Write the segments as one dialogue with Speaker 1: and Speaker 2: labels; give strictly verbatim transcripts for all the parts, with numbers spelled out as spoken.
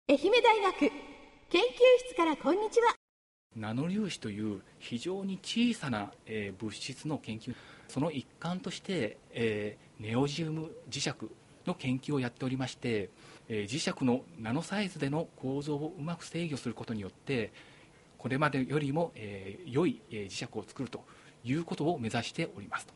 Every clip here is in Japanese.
Speaker 1: 愛媛大学研究室からこんにちは。
Speaker 2: ナノ粒子という非常に小さな、えー、物質の研究、その一環として、えー、ネオジウム磁石の研究をやっておりまして、えー、磁石のナノサイズでの構造をうまく制御することによってこれまでよりも、えー、良い、えー、磁石を作るということを目指しております。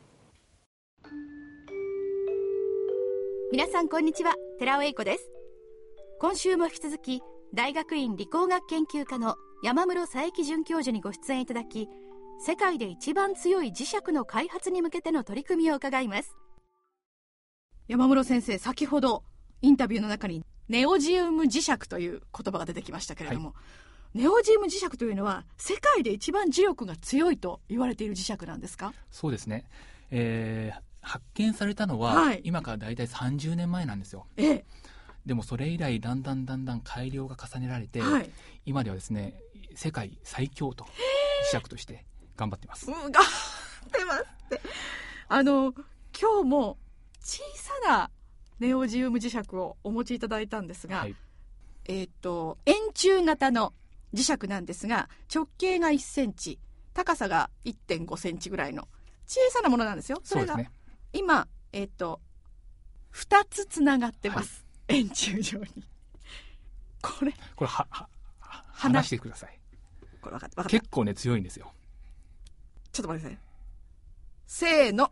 Speaker 1: 皆さんこんにちは、寺尾英子です。今週も引き続き大学院理工学研究科の山室佐伯准教授にご出演いただき、世界で一番強い磁石の開発に向けての取り組みを伺います。山室先生、先ほどインタビューの中にネオジウム磁石という言葉が出てきましたけれども、はい、ネオジウム磁石というのは世界で一番磁力が強いと言われている磁石なんですか？
Speaker 2: そうですね、えー、発見されたのは、はい、今からだいたいさんじゅうねんまえなんですよ。ええ、でもそれ以来だんだんだんだん改良が重ねられて、はい、今ではですね世界最強と磁石として頑張っています。
Speaker 1: 頑張ってますってあの今日も小さなネオジウム磁石をお持ちいただいたんですが、はい、えー、と円柱型の磁石なんですが、直径がいっセンチ、高さが いってんごセンチぐらいの小さなものなんですよ。それが今、えー、とふたつつながってます、はい、円柱状に。これ
Speaker 2: これはは離してください。
Speaker 1: これ分かった分かった。
Speaker 2: 結構ね強いんですよ。
Speaker 1: ちょっと待ってください。せーの、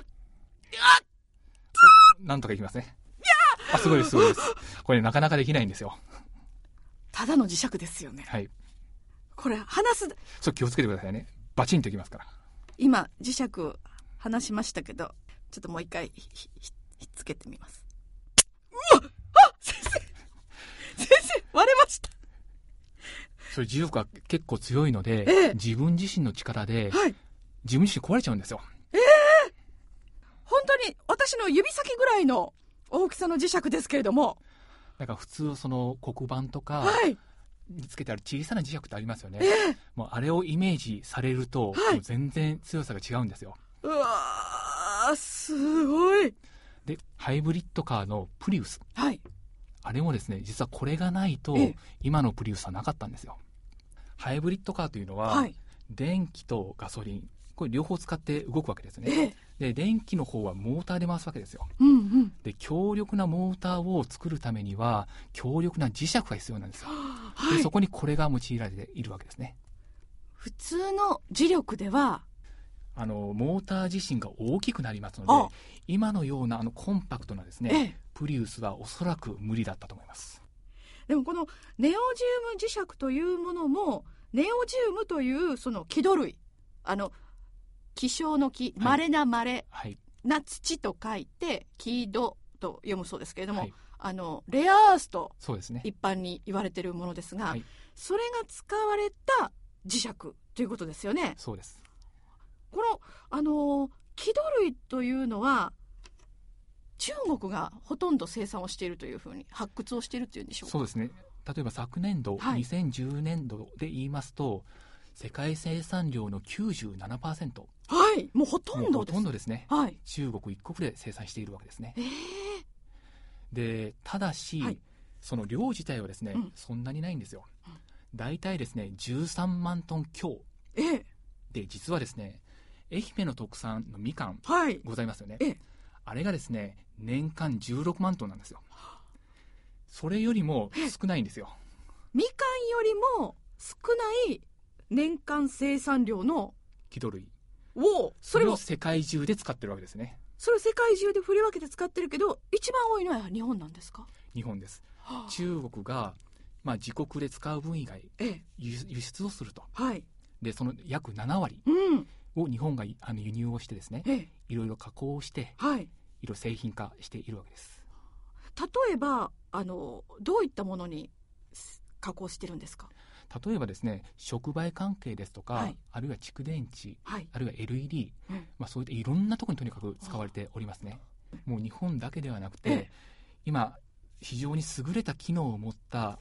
Speaker 2: うん、なんとかいきますね。あ、すごいですすごいです。これなかなかできないんですよ。
Speaker 1: ただの磁石ですよね。はい。これ離す。
Speaker 2: そう、気をつけてくださいね。バチンといきますから。
Speaker 1: 今磁石離しましたけど、ちょっともう一回ひひひっつけてみます。うわっ、あ、先生先生割れました。
Speaker 2: それ磁力が結構強いので、ええ、自分自身の力で、はい、自分自身壊れちゃうんですよ。
Speaker 1: ええー、本当に私の指先ぐらいの大きさの磁石ですけれども、
Speaker 2: だから普通その黒板とかにつけてある小さな磁石ってありますよね、えー、もうあれをイメージされると、はい、もう全然強さが違うんですよ。
Speaker 1: うわー、すごい。
Speaker 2: でハイブリッドカーのプリウス、はい、あれもですね実はこれがないと今のプリウスはなかったんですよ。ハイブリッドカーというのは、はい、電気とガソリン、これ両方使って動くわけですね。で電気の方はモーターで回すわけですよ、うんうん、で強力なモーターを作るためには強力な磁石が必要なんですよ、はい、でそこにこれが用いられているわけですね。
Speaker 1: 普通の磁力では
Speaker 2: あのモーター自身が大きくなりますので、今のようなあのコンパクトなですね、ええ、プリウスはおそらく無理だったと思います。
Speaker 1: でもこのネオジウム磁石というものも、ネオジウムというその木土類、あの希少の木、稀な稀、はい、な土と書いて木土と読むそうですけれども、はい、あのレアアースと一般に言われているものですが、はい、それが使われた磁石ということですよね。
Speaker 2: そうです。
Speaker 1: このあの木土類というのは中国がほとんど生産をしているというふうに発掘をしているというんでしょうか。
Speaker 2: そうですね。例えば昨年度、はい、にせんじゅうねんどで言いますと世界生産量の きゅうじゅうななパーセント、
Speaker 1: はい、もうほとんどです。
Speaker 2: ほとんどですね、はい、中国一国で生産しているわけですね、えー、でただし、はい、その量自体はですね、うん、そんなにないんですよ。だいたいですねじゅうさんまんトン強、えー、で実はですね愛媛の特産のみかん、はい、ございますよね、えー、あれがですね年間じゅうろくまんトンなんですよ。それよりも少ないんですよ。
Speaker 1: みかんよりも少ない年間生産量の
Speaker 2: 木土類
Speaker 1: を、
Speaker 2: それを世界中で使ってるわけですね。
Speaker 1: それを世界中で振り分けて使ってるけど、一番多いのは日本なんですか？
Speaker 2: 日本です、はあ、中国が、まあ、自国で使う分以外、ええ、輸, 輸出をすると、はい、でその約ななわりを日本があの輸入をしてですね、ええ、いろいろ加工をして、はい、いろいろ製品化しているわけです。
Speaker 1: 例えばあのどういったものに加工してるんですか？
Speaker 2: 例えばですね触媒関係ですとか、はい、あるいは蓄電池、はい、あるいは エルイーディー、うん、まあ、そういったいろんなところにとにかく使われておりますね。もう日本だけではなくて、え今非常に優れた機能を持った、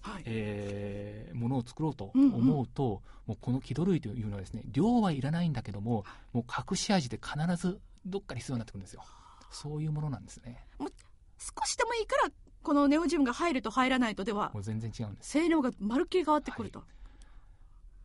Speaker 2: はい、えー、ものを作ろうと思うと、うんうん、もうこの木土類というのはですね量はいらないんだけども、もう隠し味で必ずどっかに必要になってくるんですよ。そういうものなんですね。
Speaker 1: もう少しでもいいからこのネオジウムが入ると入らないとでは
Speaker 2: もう全然違うんです。
Speaker 1: 性能がまるっきり変わってくると、はい、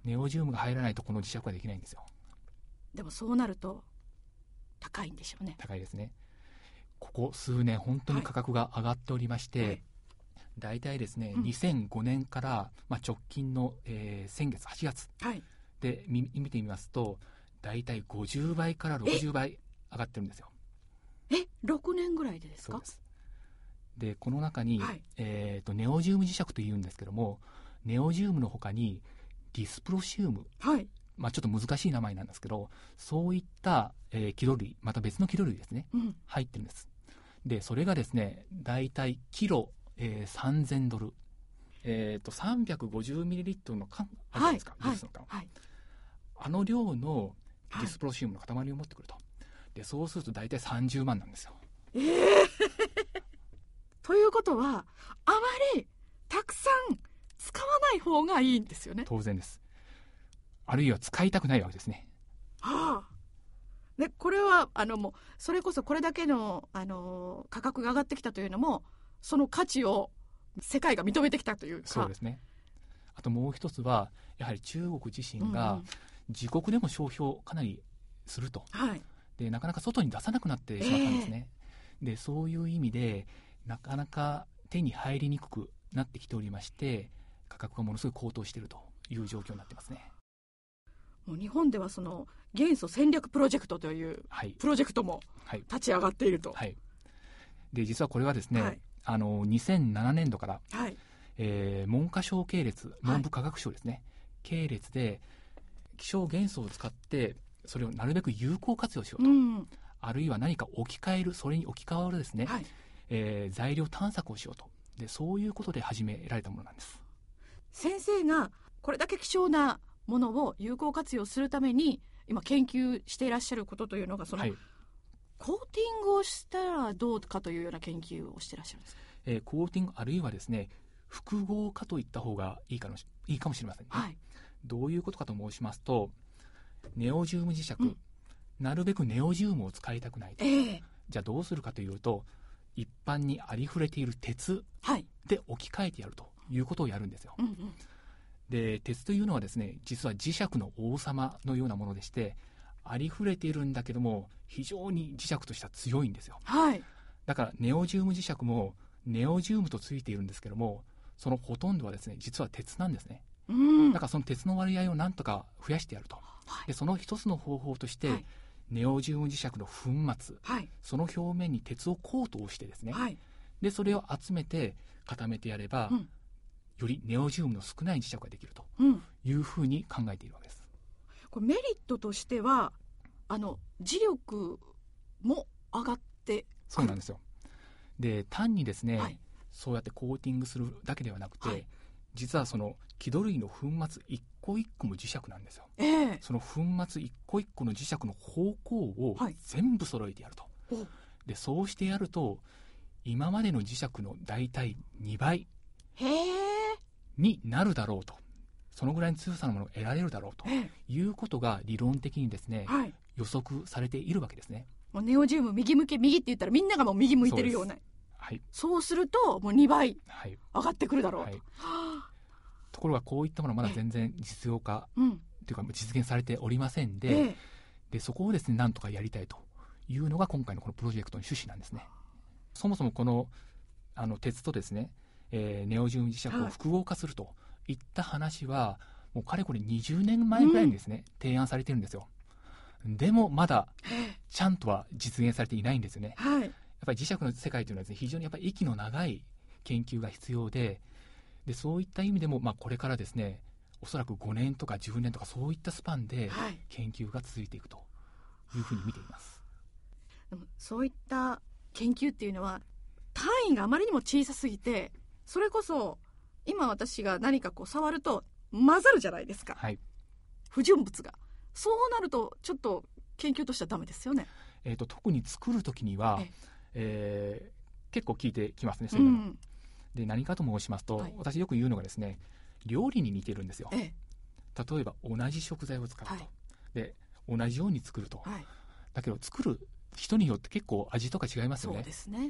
Speaker 2: ネオジウムが入らないとこの磁石はできないんですよ。
Speaker 1: でもそうなると高いんでしょうね。
Speaker 2: 高いですね。ここ数年本当に価格が上がっておりまして、はいはい、だいたいですね、うん、にせんごねんから、まあ、直近の、えー、先月はちがつで、はい、見てみますとだいたいごじゅうばいからろくじゅうばい上がってるんですよ。
Speaker 1: えろくねんぐらいでですか？
Speaker 2: そうです。でこの中に、はい、えーと、ネオジウム磁石というんですけども、ネオジウムの他にディスプロシウム、はい、まあ、ちょっと難しい名前なんですけど、そういった、えー、キロ類、また別のキロ類ですね、うん、入ってるんです。でそれがですねだいたいキロ、えー、さんぜんドル、えーと、さんびゃくごじゅうミリリットルの缶あるじゃないですか、はい、ジュースの缶、はい、あの量のディスプロシウムの塊を持ってくると。でそうするとだいたいさんじゅうまんなんですよ。
Speaker 1: えーということはあまりたくさん使わない方がいいんですよね。
Speaker 2: 当然です。あるいは使いたくないわけですね。
Speaker 1: はあ、でこれはあのもうそれこそこれだけの、あの価格が上がってきたというのもその価値を世界が認めてきたというか。
Speaker 2: そうですね。あともう一つはやはり中国自身が自国でも消費をかなりすると、はい、でなかなか外に出さなくなってしまったんですね、えー、でそういう意味でなかなか手に入りにくくなってきておりまして、価格がものすごい高騰しているという状況になってますね。
Speaker 1: もう日本ではその元素戦略プロジェクトというプロジェクトも立ち上がっていると、
Speaker 2: はいはい、で実はこれはですね、はい、あのにせんななねんどから、はいえー、文科省系列、文部科学省ですね、はい、系列で希少元素を使ってそれをなるべく有効活用しようと、うん、あるいは何か置き換える、それに置き換わるですね、はいえー、材料探索をしようと。でそういうことで始められたものなんです。
Speaker 1: 先生がこれだけ希少なものを有効活用するために今研究していらっしゃることというのがその、はい、コーティングをしたらどうかというような研究をしていらっしゃるんですか？
Speaker 2: えー、コーティングあるいはですね複合化といった方がいいかもし、いいかもしれませんね、はい、どういうことかと申しますと、ネオジウム磁石、うん、なるべくネオジウムを使いたくないと、えー、じゃあどうするかというと一般にありふれている鉄で置き換えてやるということをやるんですよ、はいうんうん、で鉄というのはですね実は磁石の王様のようなものでして、ありふれているんだけども非常に磁石としては強いんですよ、はい、だからネオジウム磁石もネオジウムとついているんですけども、そのほとんどはですね実は鉄なんですね、うん、だからその鉄の割合をなんとか増やしてやると、はい、でその一つの方法として、はい、ネオジウム磁石の粉末、はい、その表面に鉄をコートをしてですね、はい、でそれを集めて固めてやれば、うん、よりネオジウムの少ない磁石ができるというふうに考えているわけです、
Speaker 1: うん、これメリットとしてはあの磁力も上がって
Speaker 2: そうなんですよ。で単にですね、はい、そうやってコーティングするだけではなくて、はい、実はその気土類の粉末一個一個も磁石なんですよ、えー、その粉末一個一個の磁石の方向を全部揃えてやると、はい、でそうしてやると今までの磁石の大体にばいになるだろうと、そのぐらいの強さのものが得られるだろうということが理論的にですね、はい、予測されているわけですね。
Speaker 1: もうネオジウム右向け右って言ったらみんながもう右向いてるような、はい、そうするともうにばい上がってくるだろうと、はいはい、
Speaker 2: ところがこういったものはまだ全然実用化、うん、というか実現されておりませんで、ええ、でそこをですねなんとかやりたいというのが今回のこのプロジェクトの趣旨なんですね。そもそもこの、あの鉄とですね、えー、ネオジウム磁石を複合化するといった話は、はい、もうかれこれにじゅうねんまえぐらいにですね、うん、提案されてるんですよ。でもまだちゃんとは実現されていないんですよね、はい、やっぱり磁石の世界というのはですね、非常にやっぱり息の長い研究が必要で、でそういった意味でも、まあ、これからですねおそらくごねんとかじゅうねんとかそういったスパンで研究が続いていくというふうに見ています、
Speaker 1: はい、でもそういった研究っていうのは単位があまりにも小さすぎて、それこそ今私が何かこう触ると混ざるじゃないですか、はい、不純物が。そうなるとちょっと研究としてはダメですよね。
Speaker 2: えーと、特に作るときには、ええー、結構効いてきますね、そういうの、うん、で何かと申しますと、はい、私よく言うのがですね、料理に似てるんですよ、ええ、例えば同じ食材を使うと、はい、で同じように作ると、はい、だけど作る人によって結構味とか違いますよね。
Speaker 1: そうですね。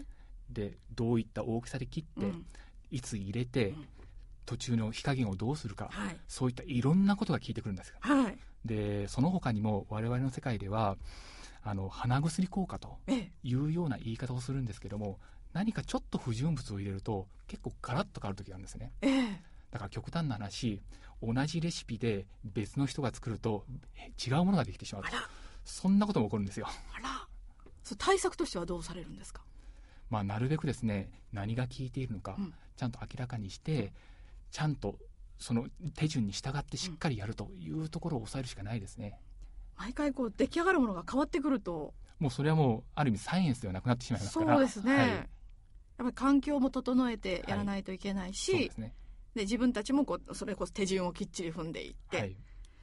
Speaker 2: でどういった大きさで切って、うん、いつ入れて、うん、途中の火加減をどうするか、はい、そういったいろんなことが聞いてくるんですよ、はい、でその他にも我々の世界ではあの鼻薬効果というような言い方をするんですけども、何かちょっと不純物を入れると結構ガラッと変わる時があるんですね、ええ、だから極端な話、同じレシピで別の人が作ると違うものができてしまうと、そんなことも起こるんですよ。
Speaker 1: あら、そ対策としてはどうされるんですか？
Speaker 2: まあ、なるべくですね、何が効いているのか、うん、ちゃんと明らかにして、うん、ちゃんとその手順に従ってしっかりやるというところを抑えるしかないですね。
Speaker 1: 毎回こう出来上がるものが変わってくると、
Speaker 2: もうそれはもうある意味サイエンスではなくなってしまいますから。
Speaker 1: そうですね、はい、やっぱり環境も整えてやらないといけないし、はい、そうですね、で自分たちもこうそれこそ手順をきっちり踏んでいって、はい、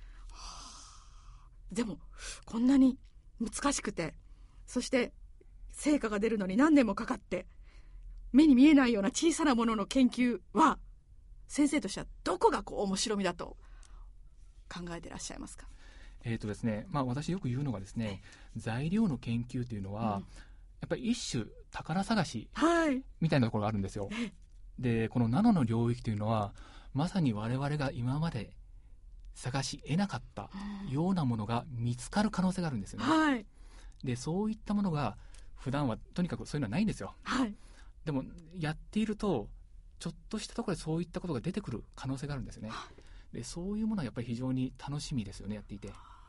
Speaker 1: でもこんなに難しくて、そして成果が出るのに何年もかかって、目に見えないような小さなものの研究は先生としてはどこがこう面白みだと考えていらっしゃいますか？
Speaker 2: えーとですねまあ、私よく言うのがですね、材料の研究というのは、うん、やっぱり一種宝探しみたいなところがあるんですよ、はい、でこのナノの領域というのはまさに我々が今まで探し得なかったようなものが見つかる可能性があるんですよね、はい、でそういったものが普段はとにかくそういうのはないんですよ、はい、でもやっているとちょっとしたところでそういったことが出てくる可能性があるんですね。でそういうものはやっぱり非常に楽しみですよね、やっていて。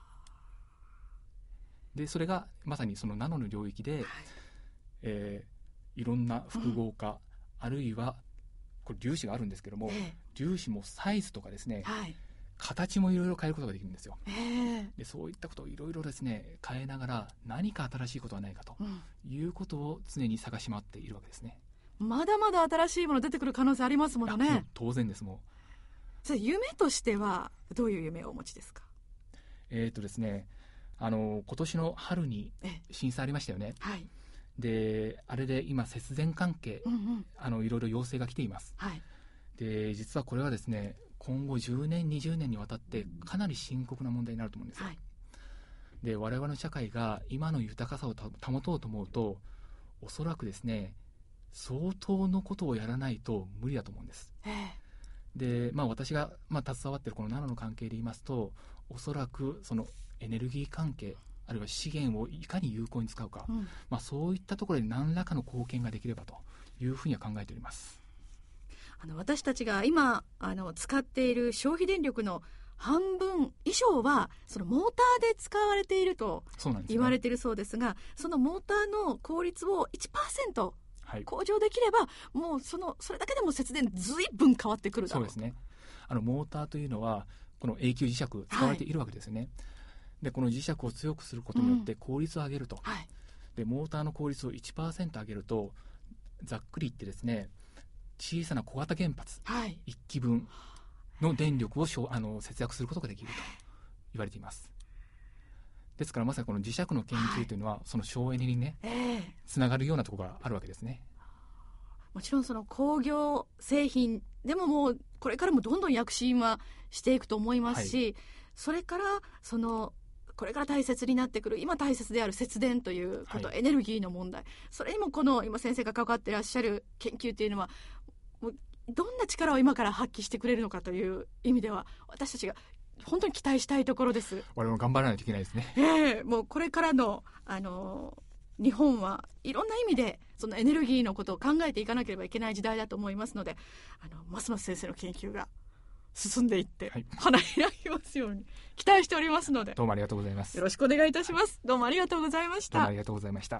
Speaker 2: でそれがまさにそのナノの領域で、はいえー、いろんな複合化、うん、あるいはこれ粒子があるんですけども、えー、粒子もサイズとかですね、はい、形もいろいろ変えることができるんですよ、えー、でそういったことをいろいろですね変えながら何か新しいことはないかということを常に探し回っているわけですね、
Speaker 1: うん、まだまだ新しいもの出てくる可能性ありますものね。
Speaker 2: 当然です。もう
Speaker 1: それ夢としてはどういう夢をお持ちですか？
Speaker 2: えーとですねあの今年の春に震災ありましたよね、はい、であれで今節電関係、うんうん、あのいろいろ要請が来ています、はい、で実はこれはですね今後じゅうねんにじゅうねんにわたってかなり深刻な問題になると思うんですよ、はい、で我々の社会が今の豊かさを保とうと思うとおそらくですね相当のことをやらないと無理だと思うんです。で、まあ、私が、まあ、携わっているこのナノの関係で言いますとおそらくそのエネルギー関係あるいは資源をいかに有効に使うか、うんまあ、そういったところで何らかの貢献ができればというふうには考えております。
Speaker 1: あの私たちが今あの使っている消費電力の半分以上はそのモーターで使われていると言われているそうですが、 そ, そのモーターの効率を いちパーセント 向上できれば、はい、もう そ, のそれだけでも節電ずいぶん変わってくるだろう。
Speaker 2: そうですね。あのモーターというのはこの永久磁石使われているわけですよね、はい、でこの磁石を強くすることによって効率を上げると、うんはい、でモーターの効率を いちパーセント 上げるとざっくり言ってですね小さな小型原発いっきぶんの電力をあの節約することができると言われています。ですからまさにこの磁石の研究というのは、はい、その省エネにね、えー、つながるようなところがあるわけですね。
Speaker 1: もちろんその工業製品でももうこれからもどんどん躍進はしていくと思いますし、はい、それからそのこれから大切になってくる今大切である節電ということ、はい、エネルギーの問題、それにもこの今先生が関わっていらっしゃる研究というのはもうどんな力を今から発揮してくれるのかという意味では私たちが本当に期待したいところです。
Speaker 2: 我々も頑張らないといけないですね、
Speaker 1: えー、もうこれからの、あのー、日本はいろんな意味でそのエネルギーのことを考えていかなければいけない時代だと思いますので、あのますます先生の研究が進んでいって、はい、花開きますように期待しておりますので、
Speaker 2: どうもありがとうございます。
Speaker 1: よろしくお願いいたします、はい、どうもありがとうございました。
Speaker 2: どうもありがとうございました。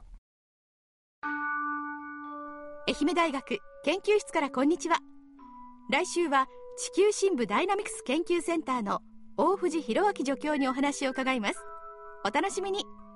Speaker 1: 愛媛大学研究室からこんにちは。来週は地球深部ダイナミクス研究センターの大藤弘明助教にお話を伺います。お楽しみに。